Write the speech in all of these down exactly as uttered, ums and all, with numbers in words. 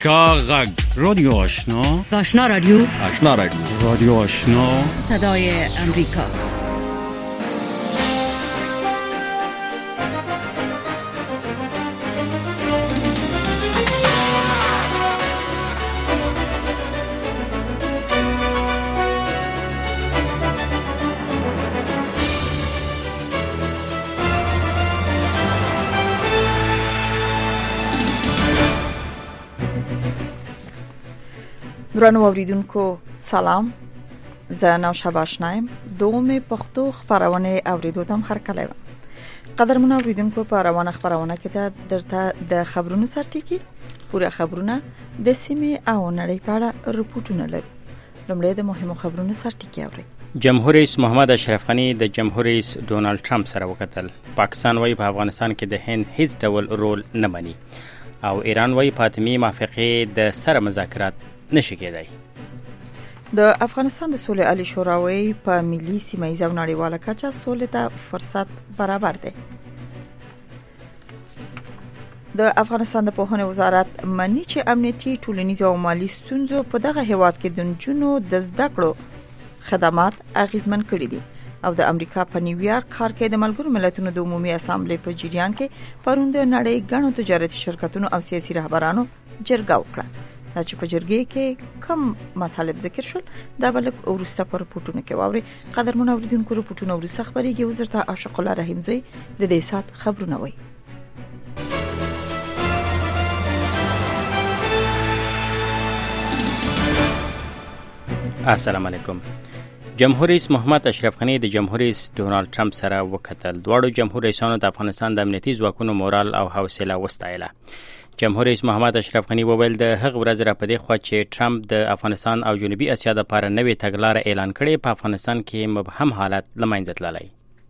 کاغذ رادیو آشنا آشنا رادیو آشنا رادیو رادیو آشنا صدای امریکا. درنو اوریدونکو سلام، زه نوشابه آشنایم. دوم پښتو خبرونه اوریدو تم هر کله قدرمن اوریدونکو په روانه خبرونه کې ته درته د خبرونو سرټیکی پوره خبرونه د سیمې او نړۍ په اړه رپورټونه لري. لومړی د مهمو خبرونو سرټیکی اوري. جمهور رئیس محمد اشرف غنی د جمهور رئیس ډونالد ټرمپ سره وکتل. پاکستان وايي په افغانستان کې د هند هیڅ ډول رول نه مني او ایران وايي فاطمی موافقه د سره مذاکرات نشي کېدای. د افغانستان د سولې عالی شورا په ملي سیمایي او نړیواله کچه سولې ته فرصت برابر دی. د افغانستان د پوهنې وزارت مني چې امنیتي ټولنیز او مالی ستونزو په دغه هیواد کې د جنونو د زده کړو خدمات اغیزمن کړي دي او د امریکا په نیویارک ښار کې د ملګرو ملتونو د عمومي اسامبلې په جریان کې پروند نړۍ غنو تجارتي شرکتونو او سیاسي رهبرانو جرګه وکړه. دا چې په جرګې کې کم مطالب ذکر شول دا بلک ورسته پر رپورټونه کې واوري. قدرمن اوریدونکو رپورټونه ورسته خبريږي. وزارت عاشق الله رحیم زوی د دې سات خبرونه وایي. السلام علیکم. جمهور رئیس محمد اشرف غنی د جمهور رئیس ډونالد ټرمپ سره وکتل. دواړو جمهور رئیسانو د افغانستان د امنیتي ځواکونو مورال او حوصله وستایله. جمهور رئیس محمد اشرف غنی وویل د هغه ورځ را پدې خو چې ټرمپ د افغانستان او جنوبي اسیا لپاره نوې تګلارې اعلان کړې په افغانستان کې مبهم حالت لمنځه تللی.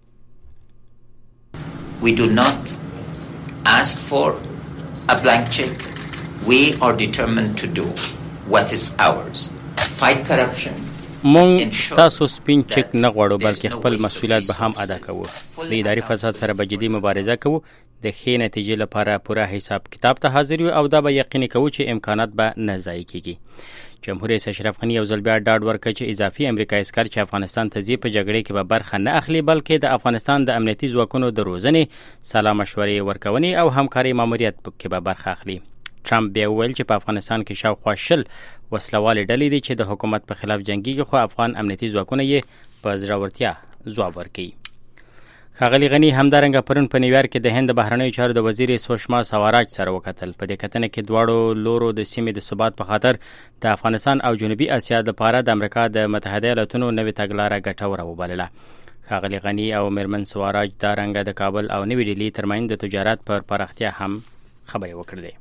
We do not ask for a blank check. We are determined to do what is ours. Fight corruption. مونږ تاسو سپین چک نه غواړو بلکې خپل مسؤلیت به هم ادا کوو. د اداري فساد سره به جدي مبارزه کوو. د ښې نتیجې لپاره پوره حساب کتاب ته حاضر یو او دا به یقیني کوو چې امکانات به نه ضایع کیږي. جمهور رئیس اشرف غنی یو ځل بیا ډاډ ورکړ چې اضافي امریکایي عسکر چې افغانستان ته ځي په جګړې کې به برخه نه اخلي بلکې د افغانستان د امنیتي ځواکونو د روزنې سلا مشورې ورکونې او همکاري ماموریت کې به برخه اخلي. ټرمپ بیا وویل چې په افغانستان کې شاوخوا شل وسلوالې ډلې دي چې د حکومت په خلاف جنګيږي خو افغان امنیتي ځواکونه یې په زړورتیا ځواب ورکوي. ښاغلي غنی همدارنګه پرون په نیویارک کې د هند بهرنیو چارو د وزیر سوشما سواراج سره وکتل. په دې کتنه کې دواړو لورو د سیمې د ثبات په خاطر د افغانستان او جنوبي اسیا لپاره د امریکا د متحده ایالاتونو نوې تګلاره ګټوره وبلله. ښاغلي غنی او میرمن سواراج دا رنګه د کابل او نوې ډیلي ترمنځ د تجارت پر پراختیا هم خبرې وکړلې.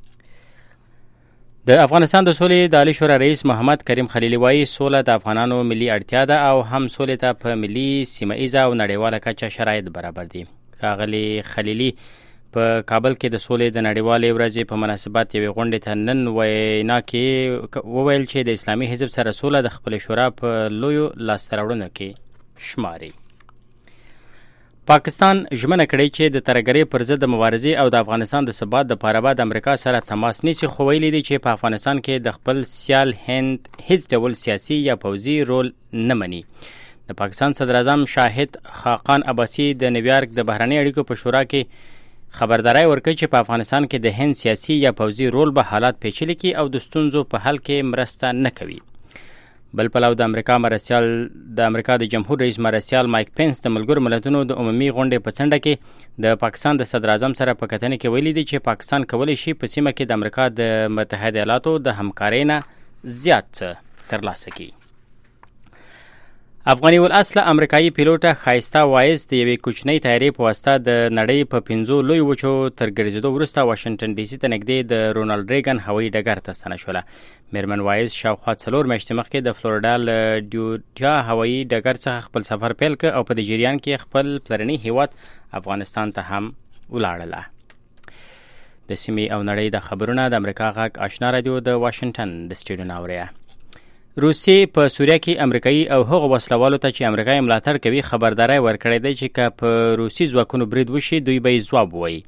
د افغانستان د سولې د عالی شورا رئیس محمد کریم خلیلی وایي سوله د افغانانو ملي اړتیا ده او هم سولې ته په ملي سیمه او نړیواله کچه شرایط برابر دي. ښاغلي خلیلی په کابل کې د سولې د نړیوالې ورځې په مناسبت یوې غونډې ته نن وینا کې وویل چې د اسلامي حزب سره سوله د خپل شورا په لویو لاسته راوړنو کې شماري. پاکستان ژمنه کړې چې د ترهګرۍ پر ضد د مبارزې او د افغانستان د ثبات لپاره به د امریکا سره تماس نیسي خو ویلي دي چې په افغانستان کې د خپل سیال هند هیڅ ډول سیاسي یا پوځي رول نه مني. د پاکستان صدر اعظم شاهد خاقان عباسي د نیویارک د بهرنی اړیکو په شورا کې خبرداري ورکړي چې په افغانستان کې د هند سیاسي یا پوځي رول به حالات پیچلي کړي او د ستونزو په حل کې مرسته نه کوي. بل پلو د امریکا مرسیال د امریکا د جمهور رئیس مرسیال مایک پینس د ملګرو ملتونو د عمومي غونډې په څنډه کې د پاکستان د صدر اعظم سره په کتنې کې ویلي دي چې پاکستان کولی شي په سیمه کې د امریکا د متحده ایالاتو د همکارۍ نه زیات څه ترلاسه کړي. افغاني الاصل امریکایي پیلوټه خایسته وایز د یوې کوچنۍ طیارې په واسطه د نړۍ په پنځو لوی وچو تر ګرځېدو وروسته واشنګټن ډي سي ته نږدې د رونالډ ریګن هوایي ډګر ته ستنه شوله. میرمن وایز شاوخوا څلور میاشتې مخکې د فلوریډا له ډیوټیا هوایي ډګر څخه خپل سفر پیل کړ او په دې جریان کې خپل پلرني هیواد افغانستان ته هم ولاړله. د سیمې او نړۍ د خبرونه د امریکا غږ آشنا رادیو د واشنګټن د سټډیو نه اوري. روسیې په سوریه کې امریکایي او هغو وسلوالو ته چې امریکا یې ملاتړ کوي خبرداری ورکړې ده چې که په روسي ځواکونو برید وشي دوی به یې ځواب ووایي.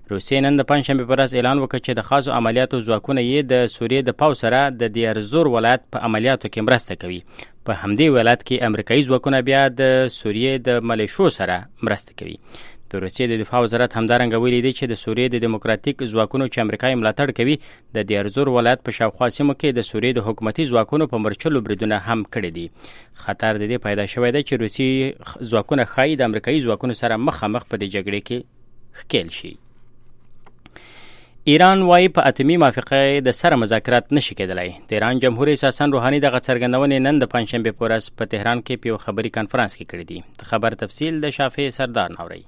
روسیې نن د پنجشنبې په ورځ اعلان وکړ چې د خاصو عملیاتو ځواکونه یې د سوریې د پوځ سره د دیارزور ولایت په عملیاتو کې مرسته کوي. په همدې ولایت کې امریکایي ځواکونه بیا د سوریې د ملیشو سره مرسته کوي. د روسیې د دفاع وزارت همدارنګه ویلي دی چې د سوریې د دیموکراتیک ځواکونو چې امریکا یې ملاتړ کوي د دیارزور ولایت په شاوخوا سیمو کې د سوریې د حکومتي ځواکونو په مرچلو بریدونه هم کړي دي. خطر د دې پیدا شوی دی چې روسي ځواکونه ښایي د امریکایي ځواکونو سره مخامخ په دې جګړې کې ښکېل شي. ایران وايي په اتمی موافقه د سره مذاکرات نشي کېدلی. د ایران جمهور رئیس حسن روحاني دغه څرګندونې نن د پنجشنبې په ورځ په تهران کې په یو خبري کنفرانس کې کړې دي. د خبر تفصیل د شافعي سردار نوري.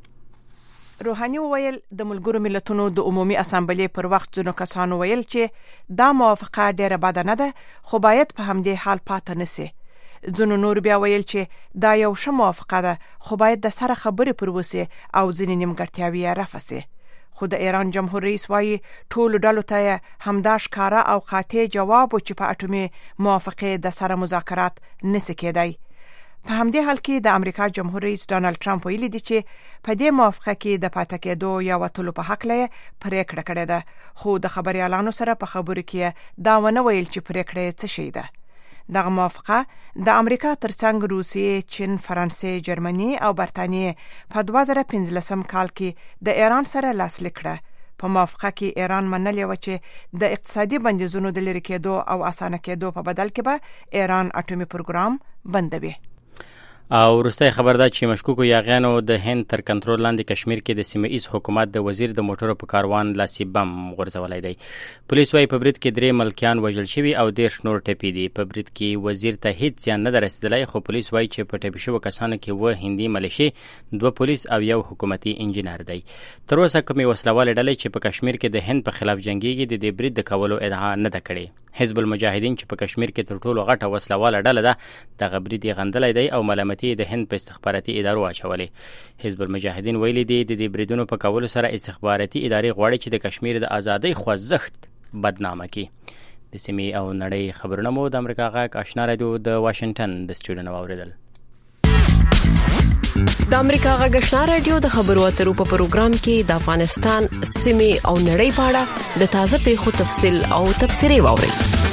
روحاني وویل د ملګرو ملتونو د عمومي اسامبلې پر وخت ځینو کسانو ویل چې دا موافقه ډیره بده نه ده، خو باید په همدې حال پاتې نسی. ځینو نور بیا ویل چې دا یو ښه موافقه ده، خو باید د سره خبرې پر وسی او ځینې نیمګړتیاوې یې رفع سي. خو د ایران جمهور رئیس وایي ټولو ډلو ته همدا ښکاره او قاطع جواب و چې په اټومي موافقې د سره مذاکرات نسی کېدی. په همدې حال کې د امریکا جمهور رئیس ډانلډ ټرمپ ویلي دی چې په دې موافقه کې د پاتې کېدو یا وتلو په حق لې پریکړه کړې ده، خو د خبريالانو سره په خبرو کې دا ونه ویل چې پریکړه څه شي ده. دغه موافقه د امریکا ترڅنګ روسیې، چین، فرانسې، جرمني او برتانیې په دوه زره پنځلسم کال کې د ایران سره لاسلیک کړه. په موافقه کې ایران منلې و چې د اقتصادي بندیزونو د لرې کېدو او اسانه کېدو په بدل کې به ایران اټومي پروګرام بندوي. او وروستی خبر دا چې مشکوکو یاغیانو د هند تر کنټرول لاندې کشمیر کې د سیمه ایز حکومت د وزیر د موټرو په کاروان لاسي بم غورځولی دی. پولیس وايي په برید کې درې ملکیان وژل شوي او دېرش نور ټپي دي. په برید کې وزیر ته هیڅ زیان نه ده رسېدلی، خو پولیس وايي چې په ټپي شوو کسانو کې اووه هندي ملیشې، دوه پولیس او یو حکومتي انجینر دی. تر اوسه کومې وسلوالې ډلې چې په کشمیر کې د هند په خلاف جنګیږي د دې برید د کولو ادعا نه ده کړې. حزب المجاهدین چې په کشمیر کې تر ټولو غټه وسلواله ډله ده دغه برید یې غندلی دی او ملامتي د هند په استخباراتي ادارو اچولې. حزب المجاهدین ویلي دي د دې بریدونو په کولو سره استخباراتي ادارې غواړي چې د کشمیر د ازادۍ خوځښت بدنامه کړي. د سیمې او نړۍ خبرونه مو د امریکا غږ آشنا رادیو د واشنګټن د سټوډیو نه واورېدل. د امریکا غږ آشنا رادیو د خبرو اترو په پروګرام کې د افغانستان سیمې او نړۍ په اړه د تازه پیښو تفصیل او تبصرې واورئ.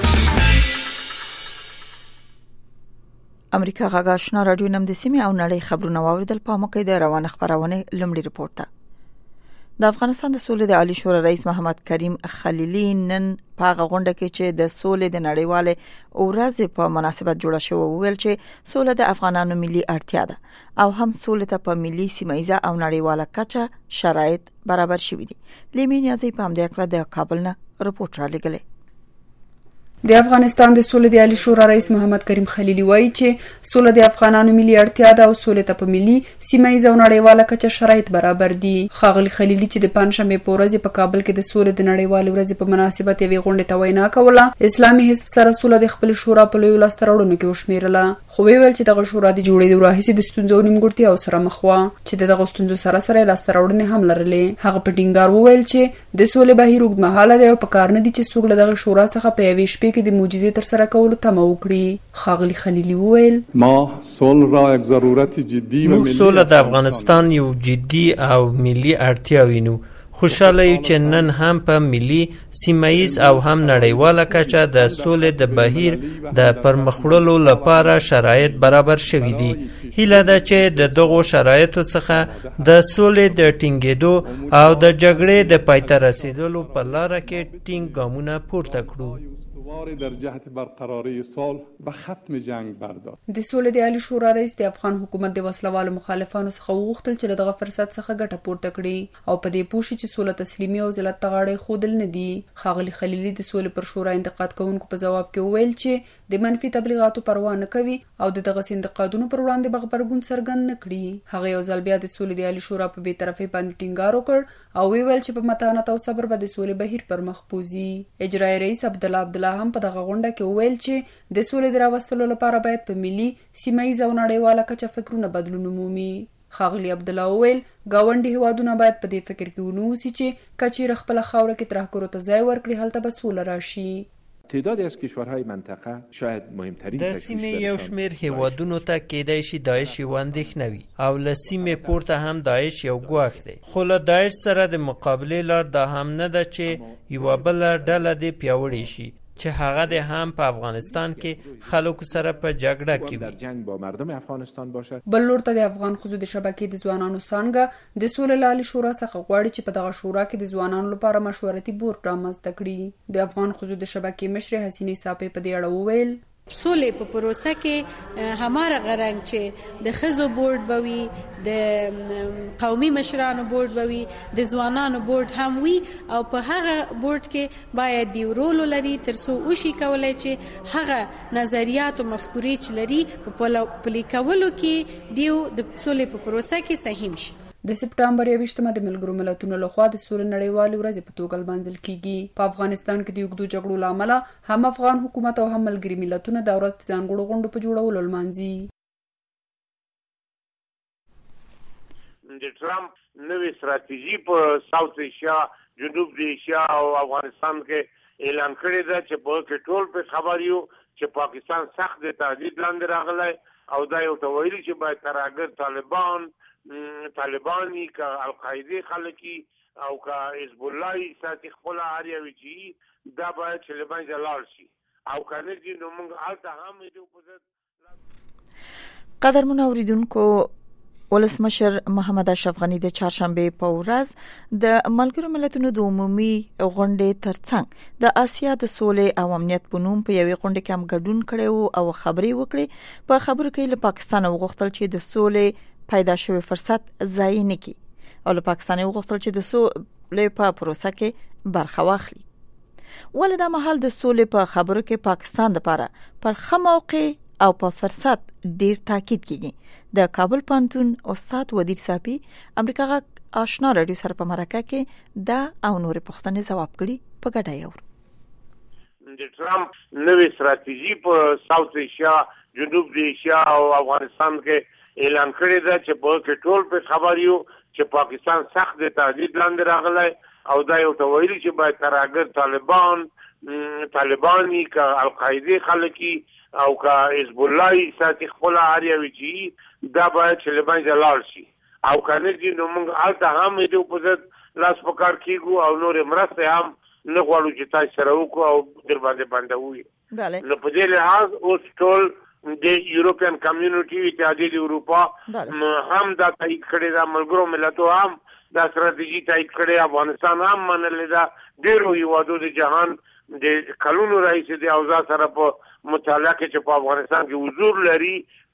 امریکا غږ آشنا رادیو نم د سیمې او نړۍ خبرونه واوریدل. په موقع د روانه خبرونه لمړي رپورت ته د افغانستان د سولې د عالی شورا رئیس محمد کریم خلیلی نن په غونډه کې چې د سولې د نړیوالې ورځې په مناسبت جوړه شوې وویل چې سوله د افغانانو ملي اړتیا ده او هم سولې ته په ملي، سیمایي او نړیواله کچه شرایط برابر شوي دي. لیمین یازي په همدې اړه د کابل نه رپورت را لګلې. د افغانستان د سولې د عالی شورا رئیس محمد کریم خلیلی وایي چې سوله د افغانانو ملي اړتیا ده او سولې ته په ملي، سیمایي او نړیواله کچه شرایط برابر دي. ښاغلي خلیلی چې د پنجشنبې په ورځ په کابل کې د سولې د نړیوالې ورځې په مناسبت یوې غونډې ته وینا کوله، اسلامي حزب سره سوله د خپل شورا په لویو لاسته راوړنو کې وشمیرله، خو ویل چې دغه شورا د جوړېدو راهیسې د ستونزو او نیمګړتیاو سره مخ وه چې دغه ستونزو سره سره لاسته راوړنې هم لرلې. هغه په ټینګار وویل چې د سولې بهیر اوږدمهاله دی او په کار نه دي چې څوک له دغه شورا څخه په یوې شپې کې د معجزې تر سره کولو تمه وکړي. ښاغلي خلیلی وویل ما صلح را یک ضرورت جدي و ملي، صلح د افغانستان یو جدي او ملي اړتیا وینو. خوشاله یو چې نن هم په ملي، سیمایي او هم نړیواله کچه د سولې د بهیر د پرمخ وړلو لپاره شرایط برابر شوي دي. هیله ده چې د دغو شرایطو څخه د سولې د ټینګېدو او د جګړې د پای ته رسیدلو په لاره کې ټینګ ګامونه پورته کړو. در جهت برقراری صلح و ختم جنگ برداشت. د سولې د عالی شورا رئیس د افغان حکومت د وسلوالو مخالفانو څخه وغوښتل چې دغه فرصت څخه ګټه پورته کړي او په دې پوه شي چې سوله تسلیمي او ذلت ته غاړه ښودل نه دي. ښاغلي خلیلی د سولې پر شورا انتقاد کوونکو په ځواب کې وویل چې د منفي تبلیغاتو پروا نه کوي او د دغه انتقادونو پر وړاندې به غبرګون څرګند نه کړي. هغه یو ځل بیا د سولې د عالی شورا په بې طرفۍ باندې ټینګار وکړ او ویل چې په متانت او صبر به د سولې بهیر پر مخ بوځي. اجرایي رئیس عبدالله عبدالله هم په دغه غونډه کې وویل چې د سولې د راوستلو لپاره باید په ملي، سیمایي او نړیواله کچه فکرونه بدلون ومومي. ښاغلي عبدالله وویل ګاونډي هیوادونه باید په دې فکر کې ونه اوسي چې که چیرې خپله خاوره کې ترهګرو ته ځای ورکړي هلته به سوله راشي. تعدادی از کشورهای منطقه شاید مهمترین د سیمې یو شمیر هیوادونو ته کېدای شي داعش یو اندېښنه وي او له سیمې پورته هم داعش یو ګواښ دی، خو له داعش سره د مقابلې لار دا هم نه ده چې یوه بله ډله دې پیاوړې شي چې هغه د هم په افغانستان کې خلکو سره په جګړه کې در جنگ با مردم افغانستان باشد. بل لور ته د افغان ښځو د شبکې د ځوانانو څانګه د سولې لالي شورا څخه غواړي چې په دغه شورا کې د ځوانانو لپاره مشورتي بورډ رامنځته کړي. د افغان ښځو د شبکې مشرې حسینې صافی په دې اړه وویل سولې په پروسه کې هماره غرنګ چې د خزو بورډ بوي، د قومي مشرانو بورډ بوي، د ځوانانو بورډ هم وي او په هغه بورډ کې باید دی رول لري ترڅو وشي کولای چې هغه نظریات او مفکورې چې لري په پلي کولو کې دیو د سولې په پروسه کې سهم شي. د سپټمبر یوویشتمه د ملګرو ملتونو لخوا د سولې نړیوالې ورځې په توګه لمانځل کیږي. په افغانستان کې د اوږدو جګړو له امله هم افغان حکومت او هم ملګري ملتونه د ورځ د ځانګړو غونډو په جوړولو لمانځي. د ټرمپ نوې ستراتیژي په ساوث ایشیا، جنوب ایشیا او افغانستان کې اعلان کړی ده چې په کې ټول په خبر یو چې پاکستان سخت د تهدید لاندې راغلی او دا یو تویل چې باید ترهګر طالبان طالبانی کا القاعده خلکی او کا حزب الله ساتي خپل اړیاوي چې دا باید چې لبان جلال شي او کنه چې نو موږ الته هم دې په قدر منوریدونکو ولسمشر محمد اشرف غنی د چهارشنبه په ورځ د ملګرو ملتونو د عمومي غونډې ترڅنګ د آسیا د سولې او امنیت په نوم په یوې غونډه کې هم ګډون کړي او خبرې وکړي. په خبرو کې له پاکستان وغوښتل چې د سولې پیدا شوی فرصت ضایع نه کړي او له پاکستان وغوښتل چې د سولې په پروسه کې برخه واخلي. ولې دا مهال د سولې په خبرو کې پاکستان لپاره پر ښه موقع او په فرصت ډیر تاکید کیږي. د کابل پانتون استاد ودیر صاحب امریکا غا آشنا رادیو سره په مرکه کې دا او نور پوښتنې جواب کړي په ګډه یو. د ټرمپ نوې ستراتیژي په ساوث ایشیا، جنوب ایشیا او افغانستان کې اعلان کړی ده چې په کې ټول په خبر یو چې پاکستان سخت د تهدید لاندې راغلی او دا یو تویل چې باید ترهګر طالبان طالبانی کا القاعده خلکی او کا حزب الله ساتي خپل اړیاوي چې دا باید چې لبان جلال شي او کنه چې نو موږ الته هم دې په لاس پکار کیږو او نور مرسته هم نه غواړو چې تاسو سره وکړو او در باندې باندې وي. نو په دې لحاظ اوس ټول د یورپین کمیونټي اتحادیه اروپا هم دا تایید کړی دا، ملګرو ملتونو هم دا ستراتیژي تایید کړی، افغانستان هم منلې دا. ډیرو هیوادو د جهان د کلونو راځي د اوضاع سره په مطالعه کې چې په افغانستان کې حضور لري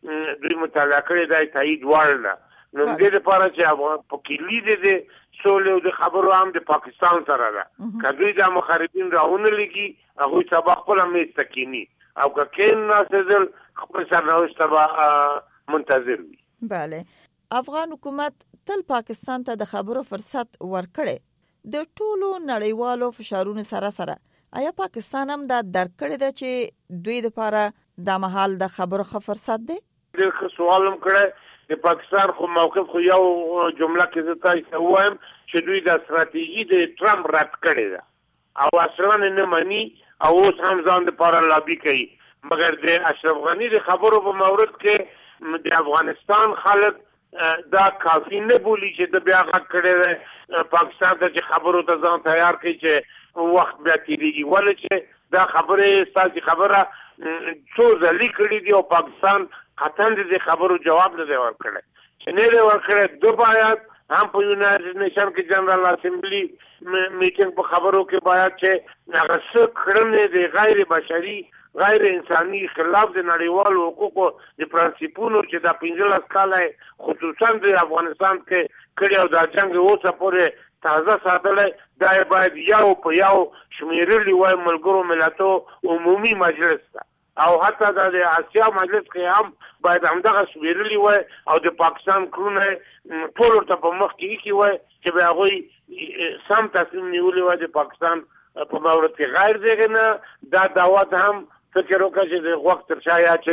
دوی مطالعه کړی دا تایید وړل. نو د دې لپاره چې افغان په کلی د سولې او د خبرو هم د پاکستان سره ده کدوې د مخالفین راونه لګي هغه سبا خپل مې سکینی او که کین ناسدل خپل سرنوشت تبا منتظر وي. بله، افغان حکومت تل پاکستان ته د خبرو فرصت ورکړي. د ټولو نړیوالو فشارونو سره سره آیا پاکستان هم دا درک کړی ده چې دوی لپاره د مهال د خبرو ښه فرصت دی؟ د سوالم کړی د پاکستان خو موقف خو یو جمله کې زه تاسو وایم چې دوی د ستراتیژي د ټرمپ رد کړی ده او اصلا نه مانی او اوس هم ځان لپاره لابي کوي. مګر د اشرف غنی د خبرو په مورد کې د افغانستان خلک دا کافی نه بولی چې د بیا غږ کړي پاکستان ته چې خبرو ته ځان تیار کړي چې وخت بیا تیریږي، ولې چې دا خبره ستاسو خبره څو ځلې کړي دي او پاکستان قطعاً د خبرو جواب نه دی ورکړی چې نه دی ورکړی. دو باید هم په یونایټډ نیشن کې جنرال اسمبلی میټینګ په خبرو کې باید چې هغه څه کړنې د غیر بشري غیر انساني خلاف د نړیوالو حقوقو د پرنسپونو چې د پنځلس کاله خصوصا د افغانستان کې کړي او د جنگ اوسه پورې تازه ساتلای دا باید یو په یو شمیرلی وای ملګرو ملتونو عمومي مجلس ته او حتی د آسیا مجلس کې هم باید همدغه شمیرلی وای او د پاکستان کړونه ټول ته په مخ کې کی وای چې به هغه سم تصمیم نیولې وای د پاکستان په مورد کې غیر دیګنه دا دعوت هم فکر وکړي چې د وخت تر شایا چې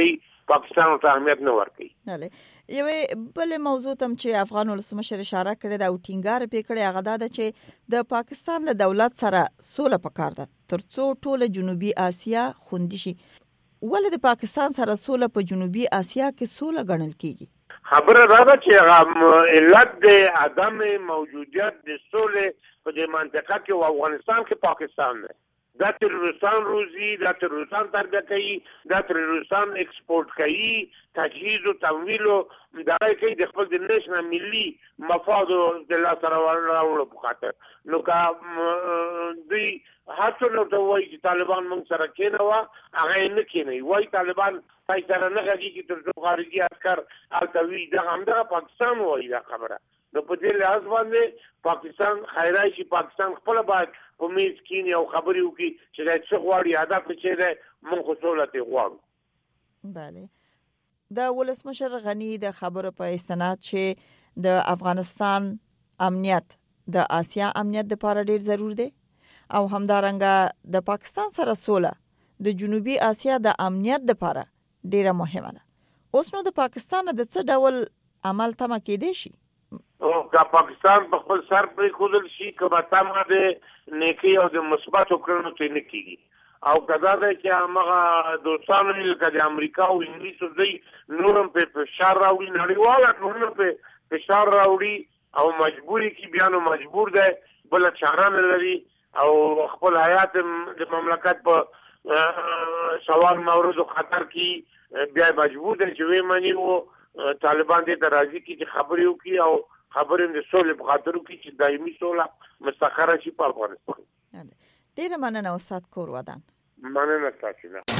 پاکستان ته اهمیت نه ورکوي. یوه بل موضوع تم چې افغان ولسمشر اشاره کړې ده او ټینګار پې کړې هغه دا ده چې د پاکستان له دولت سره سوله پکار ده ترڅو ټوله جنوبي آسیا خوندي شي. ولې د پاکستان سره سوله په جنوبي آسیا کې سوله ګڼل کیږي؟ خبره دا ده چې علت د عدم موجودیت د سولې په دې منطقه کې او افغانستان کې پاکستان دی. دا تروریستان روزي، دا تروریستان ترګه کوي، دا تروریستان ایکسپورټ کوي، تجهیز او تمویل دا کوي د خپل د نېشنل ملي مفاد د لاسه راوړلو په خاطر. نو که دوی هڅه نه کوي چې طالبان موږ سره کېنوه، هغه یې نه کېنوي، وایي طالبان پای سره نه غږېږي تر څو خارجي عسکر هلته وي. دغه همدغه پاکستان وایي دا خبره. نو په دې لحاظ باندې پاکستان خیرای شي، پاکستان خپله باید په میز کینی او خبرې وکړي چې دا څه غواړي، هدف یې څه دی، موږ خو سوله ترې غواړو. بله، د ولسمشر غني د خبرو په استناد چې د افغانستان امنیت د آسیا امنیت لپاره ډیر ضرور دی او همدارنګه د پاکستان سره سوله د جنوبي آسیا د امنیت لپاره ډیره مهمه ده. اوس نو د پاکستان د څه ډول عمل تمه کېدای شي؟ او که پاکستان په خپل سر پرېښودل شي، که به تمه د نیکۍ او د مثبتو کړنو ترې نه کېږي، او که دا دی چې همغه دوستانو لکه د امریکا او انګلیسو دی نور هم پرې فشار راوړي، نړیواله ټولنه پرې فشار راوړي او مجبور یې کړي، بیا نو مجبور دی، بله چاره نه لري او خپل حیات د مملکت په سوال مورد و خطر کې بیا مجبور دی چې ویې مني و طالبان دې ته راضي کړي چې خبرې وکړي او خبرې د سولې په خاطر وکړي چې دایمي سوله مستقره شي په افغانستان. ډېره مننه استاد کور ودان. مننه تاسو نه.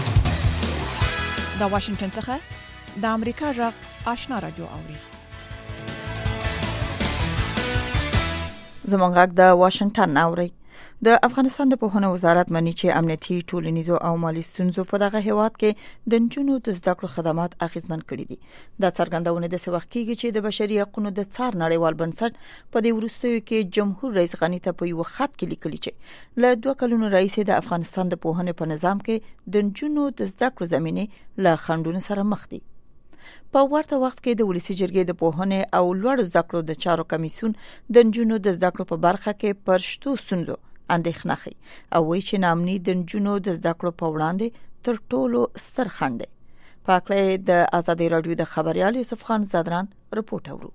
د واشنگټن څخه د امریکا غږ آشنا رادیو اوري. زموږ غږ د واشنگټن اوري. د افغانستان د پوهنې وزارت مني چې امنیتي ټولنیزو او مالي ستونزو په دغه هیواد کې د نجونو د زده کړو خدمات اغیزمن کړي دي. دا څرګندونه د څه وخت کېږي چې د بشري حقوقو د څار نړیوال بنسټ په دې وروستیو کې جمهور رئیس غني ته په یو خط کې لیکلي چې له دوه کلونو راهیسې د افغانستان د پوهنې په نظام کې د نجونو د زده کړو زمینه له خنډونو سره مخ دي. په ورته وخت کې د ولسی جرګې د پوهنې او لوړ زده کړو د چارو کمیسیون د نجونو د زده کړو په برخه کې پرشتو ستونزو اندېښنه کوي او وایي چې نامني د نجونو د زده کړو په وړاندې تر ټولو ستر خنډ دی. په اړه د آزادۍ رادیو د خبريال یوسف خان زادران رپورټ اورو.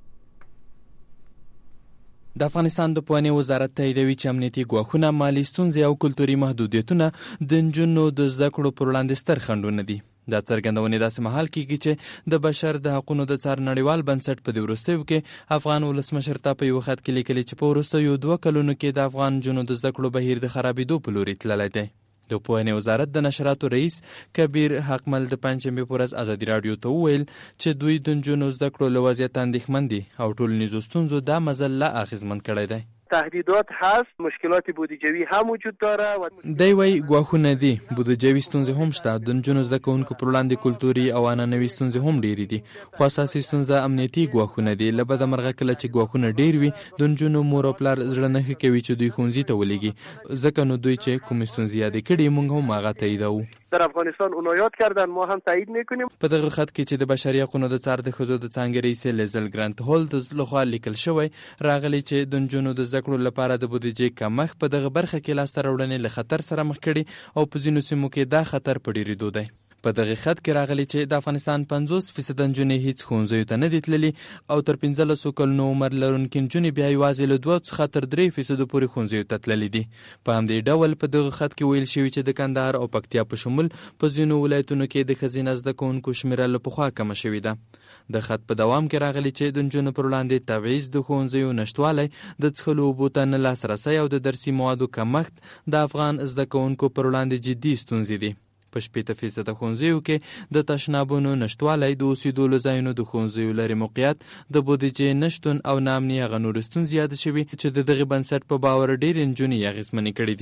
د افغانستان د پوهنې وزارت تاییدوي چې امنیتي ګواښونه، مالي ستونزې او کلتوري محدودیتونه د نجونو د زده کړو پر وړاندې ستر خنډونه دي. دا څرګندونه داسې مهال کېږي چې د بشر د حقوقو د څار نړیوال بنسټ په دې وروستیو کې افغان ولسمشر ته په یو خط کې لیکلي چې په وروستیو دوه کلونو کې د افغان نجونو د زده کړو بهیر د خرابېدو په لوري تللی دی. د پوهنې وزارت د نشراتو رئیس کبیر حقمل د پنجشنبې په ورځ ازادي راډیو ته وویل چې دوی د نجونو زده کړو له وضعیت اندېښمن دي او ټولنیزو ستونزو دا مزل لا اغېزمن کړی دی. تهدیدات هست، مشکلات بودجوی هم وجود داره و دی وی ګواښونه دي، بودجوي ستونزې هم شته، د نجونو زده کوونکو پر وړاندې کلتوري او عنعنوي ستونزې هم ډېرې دي، خو اساسي ستونزه امنیتي ګواښونه دي. له بده مرغه کله چې ګواښونه ډېر وي د نجونو مور او پلار زړه نه ښه کوي چې دوی ښوونځي ته ولېږي، ځکه نو دوی چې کومې ستونزې یادې کړي موږ هم هغه تاییدوو. در افغانستان اونا یاد کردن، ما هم تایید میکنیم. په دغه خط کې چې د بشري حقوقو د څار د ښځو د څانګې رئیس لیزل ګرانت هولډز لخوا لیکل شوی راغلی چې د نجونو د زده کړو لپاره د بودیجې کمښت په دغه برخه کې لاسته راوړنې له خطر سره مخ کړي او په ځینو سیمو کې دا خطر په ډېرېدو دی. په دغه خط کې راغلی چې د افغانستان پنځوس فیصد نجونې هیڅ ښوونځیو ته نه دي تللي او تر پنځلسو کلونو عمر لرونکي نجونې بیا یوازې له دوه څخه تر درې فیصدو پورې ښوونځیو ته تللي دي. په همدې ډول په دغه خط کې ویل شوي چې د کندهار او پکتیا په شمول په ځینو ولایتونو کې د ښځینه زده کوونکو شمېره له پخوا کمه شوې ده. د خط په دوام کې راغلی چې د نجونو پر وړاندې تبعیض، د ښوونځیو نشتوالی، د څښلو اوبو ته نه لاسرسی او د درسي موادو کمښت د افغان زده کوونکو پر وړاندې جدي ستونزې دي. په شپېته فیصده ښوونځیو کې د تشنابونو نشتوالی، د اوسېدلو ځایونو د ښوونځیو لرې موقعیت، د بودیجې نشتون او نامني هغه نورې ستونزې یادې شوي چې د دغې بنسټ په باور ډېرې نجونې اغېزمنې کړي دي.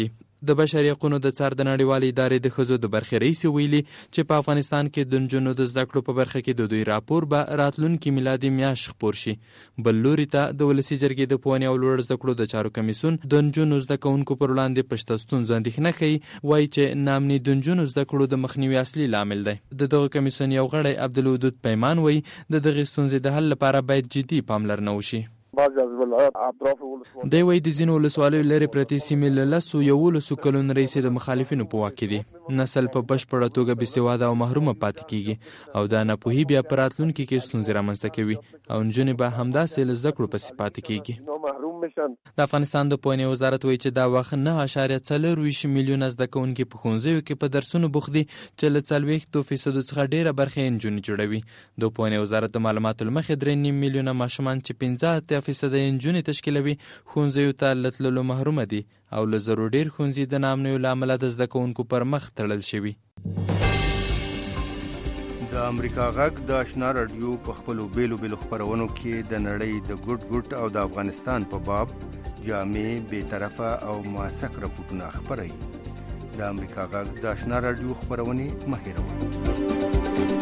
د بشري حقوقو د څار د نړیوالې ادارې د ښځو د برخې رئیس ویلي چې په افغانستان کې د نجونو د زده کړو په برخه کې د دوی راپور به راتلونکي میلادي میاشت خپور شي. بل لوري ته د ولسي جرګې د ښوونې او لوړ زده کړو د چارو کمیسیون د نجونو زده کوونکو پر وړاندې په شته ستونزو اندېښنه ښیي، وایي چې ناامني د نجونو زده کړو د مخنیوي اصلي لامل دی. د دغه کمیسیون یو غړی عبدالودود پیمان وایي د دغې ستونزې د حل لپاره باید جدي پاملرنه وشي. دی وایي د ځینو ولسوالیو لرې پرتې سیمې له لسو یولسو کلونو راهیسې د مخالفینو په واک کې دي. نسل په بشپړه توګه بېسواده او محرومه پاتې کېږي او دا ناپوهي بیا په راتلونکي کې ستونزې رامنځته کوي او نجونې به همداسې له زده کړو پسې پاتې کېږي. د افغانستان د پوهنې وزارت وایي چې دا وخت نه اعشاریه څلورویشت میلیونه زده کوونکي په ښوونځیو کې په درسونو بوخت دي چې له څلوېښتو فیصدو څخه ډېره برخه یې نجونې جوړوي. د پوهنې وزارت د معلوماتو له مخې درې نیم میلیونه ماشومان چې پنځه اتیا فیصده یې نجونې تشکیلوي ښوونځیو ته له تللو محرومه دي او له زرو ډېر ښوونځي د ناامنیو له امله د زده کوونکو پر مخ تړل شوي. د امریکا غږ د آشنا راډیو په خپلو بیلو بیلو خپرونو کې د نړۍ د ګوټ ګوټ او د افغانستان په باب جامع، بېطرفه او موثق راپورټونه خپروي. د امریکا غږ د آشنا راډیو خپرونې مه هېروئ.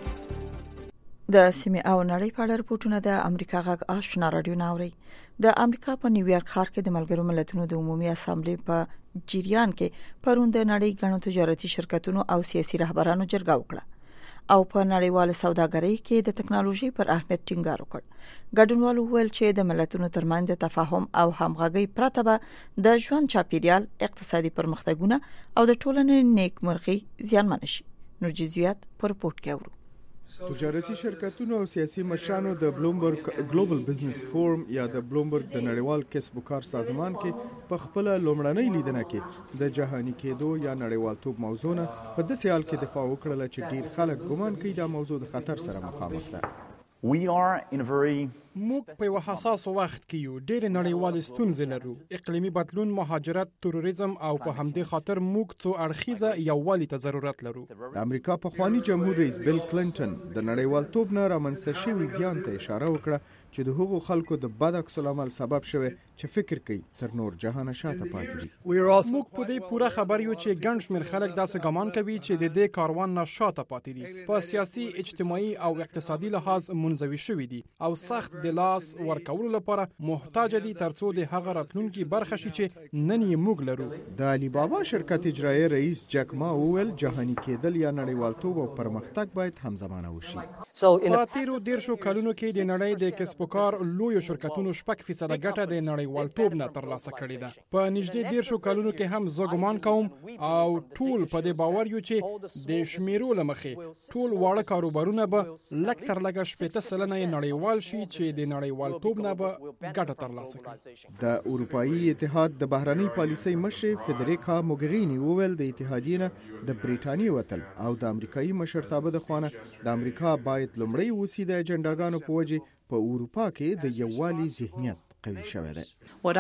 د سیمې او نړۍ په اړه راپورټونه د امریکا غږ آشنا راډیو نه اوري. د امریکا په نیویارک ښار کې د ملګرو ملتونو د عمومي اسامبلې په جریان کې پرون د نړۍ ګڼو تجارتي شرکتونو او سیاسي رهبرانو جرګه وکړه او په نړیواله سوداګرۍ کې د ټکنالوژي پر اهمیت ټینګار وکړ. ګډونوالو وویل چې د ملتونو ترمنځ د تفاهم او همغږۍ پرته به د ژوند چاپیریال، اقتصادي پرمختګونه او د ټولنې نیکمرغي زیانمن شي. نور جزئیات په رپورت کې اورو. تجارتي شرکتونو او سیاسي مشرانو د بلومبرګ ګلوبل بزنس فورم یا د بلومبرګ د نړیوال کسب و کار سازمان کې په خپل لومړنۍ لیدنه کې د جهاني کېدو یا نړیوالتوب موضوع نه په داسې حال کې دفاع وکړه چې ډیر خلک ګمان کوي دا موضوع د خطر سره مخامخ ده. We are in a very موږ په یو حساس وخت کې یو. ډېر نړیوال ستونزې لرو، اقلیمي بدلون، مهاجرت، تروریزم او په همدې خاطر موږ څو اړخیزه یووالي ته ضرورت لرو. د امریکا پخوانی جمهور رئیس بیل کلینټن د نړیوالتوب نه رامنځته شوي زیان ته اشاره وکړه چې د هغو خلکو د بد عکس العمل سبب شوی چې فکر کوي تر نور جهان شاته پاتې دي. موږ په دې پوره خبر یو چې ګڼ شمېر خلک داسې ګمان کوي چې د دې کاروان نه شاته پاتې دي، په سیاسي، اجتماعي او اقتصادي لحاظ منزوي شوي دي او سخت د لاس ورکولو لپاره محتاج دي ترڅو د هغه راتلونکي برخه شي چې نن یې موږ لرو. د علی بابا شرکت اجرایي رئیس جک ما وویل جهاني کېدل یا نړیوالتوب او پرمختګ باید همزمانه وشي. په تیرو دیرشو کلونو کې د نړۍ د کسب و کار لویو شرکتونو شپږ فیصده ګټه د نړیوالتوب نه ترلاسه کړې ده. په نږدې دیرشو کلونو کې هم زه ګمان کوم او ټول په دې باور یو چې د شمیرو له مخې ټول واړه کاروبارونه به لږ تر لږه شپېته سلنه یې نړیوال شي چې د نړیوالتوب نه به ګټه ترلاسه کړي. د اروپایي اتحاد د بهرنۍ پالیسۍ مشر فدریکا موګرینی وویل د اتحادیې نه د بریټانیې وتل او د امریکایي مشرتابه د خوانه د امریکا باید لومړی اوسي د اجنډاګانو په وجه په اروپا کې د یووالي ذهنیت قوي شوی دی.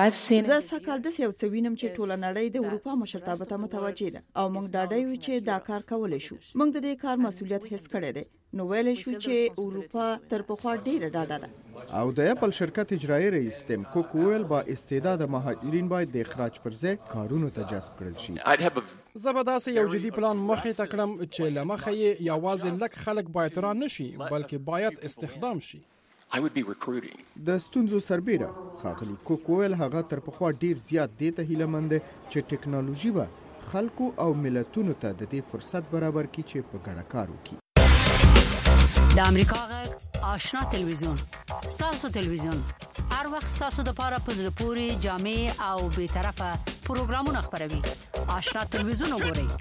زه سکهال داسې یو څه وینم چې ټوله نړۍ د اروپا مشرتابه ته متوجه ده او موږ ډاډه یو چې دا کار کولی شو. موږ د دې کار مسؤلیت حس کړی دی. نو ویلی شو چې اروپا تر پخوا ډېره ډاډه ده. او د اپل شرکت اجرایي رئیس تیم کوک ویل با استعداد مهاجرین باید د اخراج پر ځای کارونو ته جذب کړل شي. زه به داسې یو جدي پلان مخې ته کړم چې له مخه یې یوازې لږ خلک باید را نه شي بلکې باید استخدام شي. I would be recruiting. د ستونزو سربیره ښاغلي کوک ویل هغه تر پخوا ډیر زیات دې ته هیلهمند دی چې ټکنالوژي به خلکو او ملتونو ته د دې فرصت برابر کړي چې په ګډه کار وکړي. د امریکا غږ آشنا تلویزیون ستاسو تلویزیون هر وخت ستاسو د پاره په زړه پورې جامع او بی‌طرفه پروګرامونه خپروي. آشنا تلویزیون وګورئ.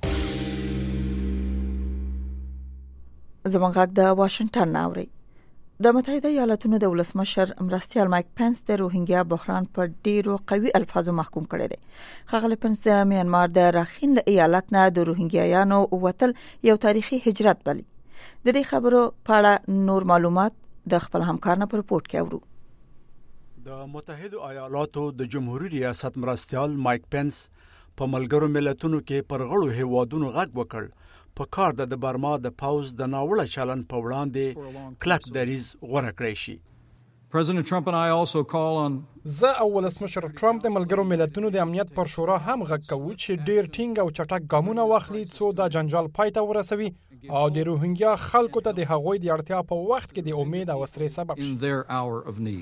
زموږ غږ د واشنگټن ناوړي. د متحده ایالاتونو د ولسمشر مرستیال مایک پنس د روهینګیا بحران په ډیرو قوي الفاظو محکوم کړی دی. ښاغلی پنس د میانمار د راخین له ایالت نه د روهینګیایانو وتل یو تاریخي هجرت بلی. د دې خبرو په اړه نور معلومات د خپل همکار نه په رپورت کې اورو. د متحده ایالاتو د جمهوریت ریاست مرستیال مایک پنس په ملګرو ملتونو کې پر غړو هیوادونو غږ وکړ په کار د برما د پاوز د ناوړه چلن په وړاندې کلک دریځ غوره کړی شي. President Trump and I also call on زه او ولسمشر ټرمپ د ملګرو ملتونو د امنیت پر شورا هم غږ کوو چې ډیر ټینګ او چټک ګامونه واخلي څو دا جنجال پای ته ورسوي او د روهینګیا خلکو ته د هغوی د اړتیا په وخت کې د امید او سرې سبب شي.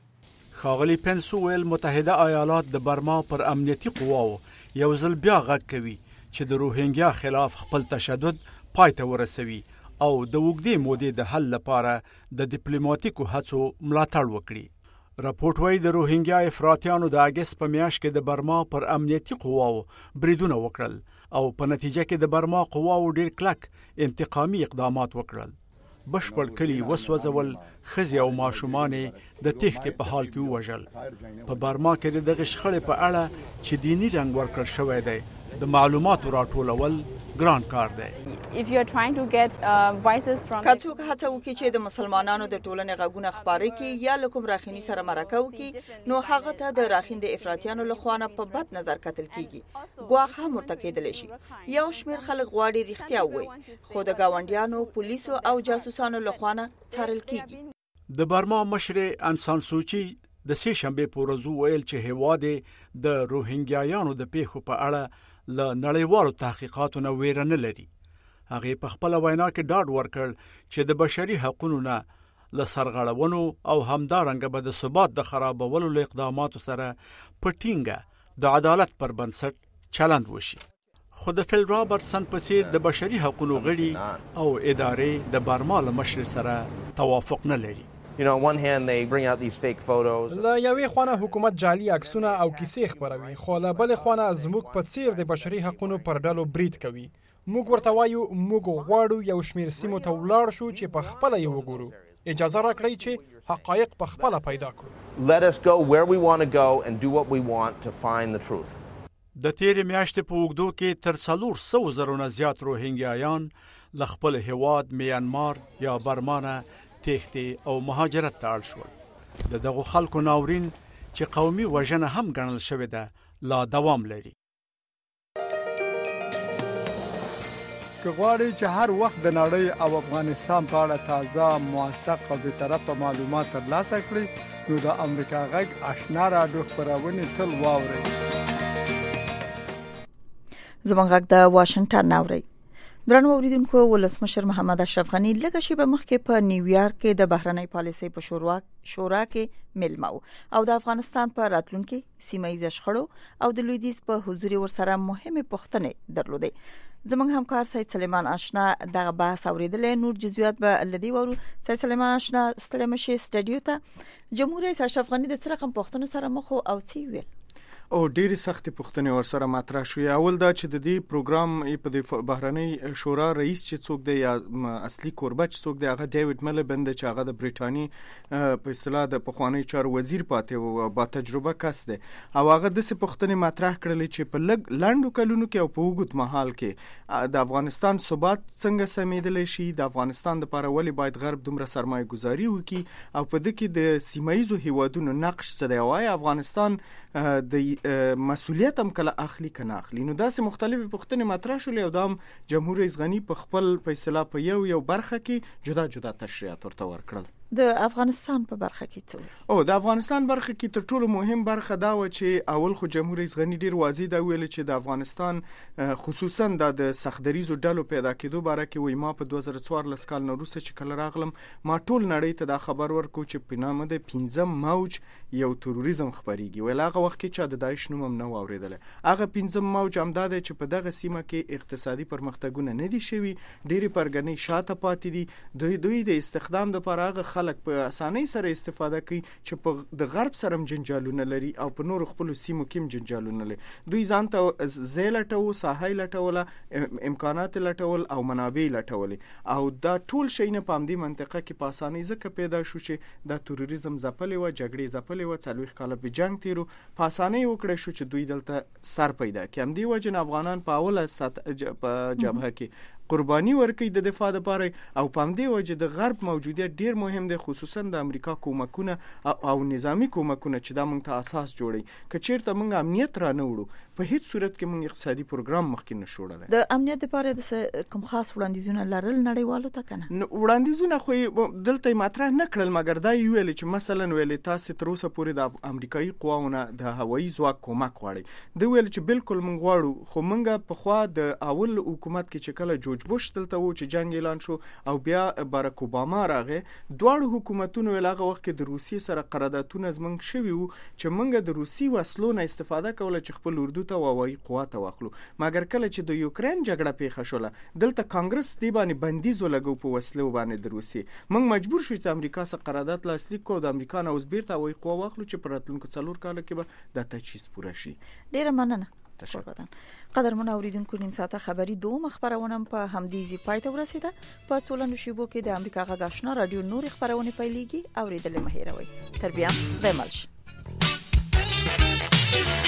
ښاغلي پنس ویل متحده ایالات د برما پر امنیتي قواو یو ځل بیا غږ کوي چې د روهینګیا خلاف خپل تشدد پای ته ورسوي او د وګړي مودې د حل لپاره د ډیپلوماټیکو هڅو ملاتړ وکړي. راپورټ وايي د روهینګیا افراطیانو د اگست په میاشت کې د برما پر امنیتي قواو بریدونه وکړل او په نتیجه کې د برما قواو ډیر کلک انتقامي اقدامات وکړل. بشپړ کلی وسوځول، ښځې او ماشومان د تېښتې په حال کې ووژل. په برما کې د دغه شخړې په اړه چې دیني رنګ ورکړل شوی دی د معلوماتو راټولول ګران کار دی. if you are trying to get uh, voices from کڅوک هڅه وکړي چې د مسلمانانو د ټولنې غږونه خبرې کړي یا لکم راخینی سره مرکه وکړي نو هغه ته د راخیند افراطیانو لخوا نه په بد نظر کتل کیږي. ګواښ هم ورته کېدلی شي. یو شمېر خلک غواړي رښتیا ووایي خو د ګاونډیانو، پولیسو او جاسوسانو لخوا نه څارل کیږي. د برما مشر انسان سوچي د سې شنبه په ورځ ویل چې هیواد د روهینګیایانو د پیښو په اړه له نړیوالو تحقیقاتو نه ویره نه لري. هغه په خپل وینا کې ډاډ ورکړ چې د بشري حقوقو نه له سرغړونو او همدارنګه به د ثبات د خرابولو له اقداماتو سره په ټینګه د عدالت پر بنسټ چلند وشي. خو د فیل رابرټسن په څیر د بشري حقوقو غړي او ادارې د برما له مشر سره توافق نه لري. You know, on one hand they bring out these fake photos. لا یوې خوانه حکومت جعلي عکسونه او کیسې خبروي، خو له بلې خوانه زموږ په څیر د بشري حقوقو پر ډلو برید کوي. موږ ورته وایو موږ غواړو یو شمېر سیمو ته ولاړ شو چې په خپل یې وګورو. اجازه راکړئ چې حقایق په خپل پیدا کړو. Let us go where we want to go and do what we want to find the truth. د تیرې میاشتې په وګړو کې تر څلور سوه زرو نه زیات روهینګیایان له خپل هیواد میانمار یا برمانه تېښتې او مهاجرت ته اړ شول. د دغو خلکو ناورین چې قومي وژنه هم ګڼل شوې ده لا دوام لري. که غواړئ چې هر وخت د نړۍ او افغانستان په اړه تازه، موثق او بېطرفه معلومات ترلاسه کړئ نو د امریکا غږ آشنا راډیو خپرونې تل واورئ. زموږ غږ د واشنگټن ناوري. درنو اوریدونکو، ولسمشر محمد اشرف غنی لږه شیبه مخکې په نیویارک کې د بهرنۍ پالیسۍ په شورا شورا کې ملمو او د افغانستان په راتلونکي سیمایي شخړو او د لویدیځ په حضور ورسره مهمه پوښتنې درلودې. زموږ همکار سید سلیمان آشنا دغه بحث اوریدلې. نور جزئیات به لدی ورو. سید سلیمان آشنا ستړي مشه سټډیو ته. جمهور رئیس اشرف غنی د څرخم پوښتنو سره مخ او څه ویل؟ او ډېری سختې پوښتنې ورسره مطرح شوې. اول دا چې د دې پروګرام په د بهرنۍ شورا رئیس چې څوک دی یا اصلي کوربه چې څوک دی هغه ډیوډ ملبند چې هغه د بریټانیې په اصطلاح د پخوانی چارو وزیر پاتې و، با تجربه کس دی او هغه داسې پوښتنې مطرح کړلې چې په لږ لنډو کلونو کې او په اوږد مهال کې د افغانستان ثبات څنګه سمېدلی شي، د افغانستان لپاره ولې باید غرب دومره سرمایه ګذاري وکړي او په دې کې د سیمایي هیوادونو نقش څه دی او افغانستان د مسؤلیت هم کله اخلي کنه اخلي. نو داسې مختلفې پوښتنې مطرح شولې او دا هم جمهور رئیس غنی په خپل فیصله په یو یو برخه کې جدا جدا تشریحات ورته ورکړل. د افغانستان په برخه کې څه او د افغانستان برخه کې تر ټولو مهم برخه دا و چې اول خو جمهور رئیس غنی ډیر واضح دا ویل چې د افغانستان خصوصا د سختدریزو ډلو پیدا کېدو باره کې وای ما په دوه زره څوارلس کال نه وروسته چې کله راغلم ما ټول نړۍ ته دا خبر ورکو چې په نامه د پنځم موج یو تروریزم خبريږي. ول هغه وخت کې چې د داعش نوم هم نه واوریدل. هغه پنځم موج هم دا چې په دغه سیمه کې اقتصادي پرمختګونه نه دي شوي، ډېری پرګنې شاته پاتې دي. دوی دوی د استخدام لپاره هغه خلک په اسانۍ سره استفاده کوي چې په د غرب سره جنجالونه لري او په نور خپل سیمو کې جنجالونه لري. دوی ځان ته زیلټو، ساحل لټول، امکانات لټول او منابع لټول او دا ټول شی نه په دې منطقه کې په اسانۍ ځکه پیدا شو چې د تروریزم ځپلې و، جګړې ځپلې و، څلوېښت کاله په جنگ تیرو، په اسانۍ وکړه شو چې دوی دلته سر پیدا کړي. هم دی وجه افغانان په اوله سطح په جبهه کې قرباني ورکړي د دفاع لپاره او په دې وجه د غرب موجودیت ډیر مهم مهم دی، خصوصا د امریکا کومکونه او نظامی کومکونه چې دا موږ ته اساس جوړي. که چیرته موږ امنیت را نه وړو په هیڅ صورت کې موږ اقتصادي پروګرام مخکې نشو وړلای. د امنیت لپاره د کوم خاص وړاندیزونه لرل نړیوالو ته کنه؟ وړاندیزونه خو دلته مطرح نه کړل، مګر دا یو ویل چې مثلا ویل تاسو تر اوسه پورې د امریکایي قواونه د هوایي ځواک کومک غواړي. دوی ویل چې بالکل موږ غواړو، خو موږ په خوا د اول حکومت کې چې کله جورج بوش دلته و چې جنگ اعلان شو او بیا باراک اوباما راغی، دواړو حکومتونو ویل هغه وخت کې د روسیې سره قراردادونه زمونږ شوي وو چې موږ د روسي وسلو نه استفاده کوله چې خپل اردو ته او هوایي قوا ته واخلو. مګر کله چې د یوکرين جګړه پیښه شوله، دلته کانګرس دی باندې بندیز ولګو په وسلو باندې د روسي. موږ مجبور شو چې امریکا سره قرارداد لاسلیک کوو، د امریکا نه اوس بیرته هوایي قوا واخلو چې په راتلونکو څلور کال کې به دا تجهیز پوره شي. ډیره مننه. تشکر. قدرمن اوریدونکو، نیم ساعته خبری دوم خبرونه په همدیزی پای ته ورسیده. په څولنو شیبو کې د امریکا غږ آشنا رادیو نور خبرونه پیلېږي. اوریدل مه هېروئ. تر بیا د ملش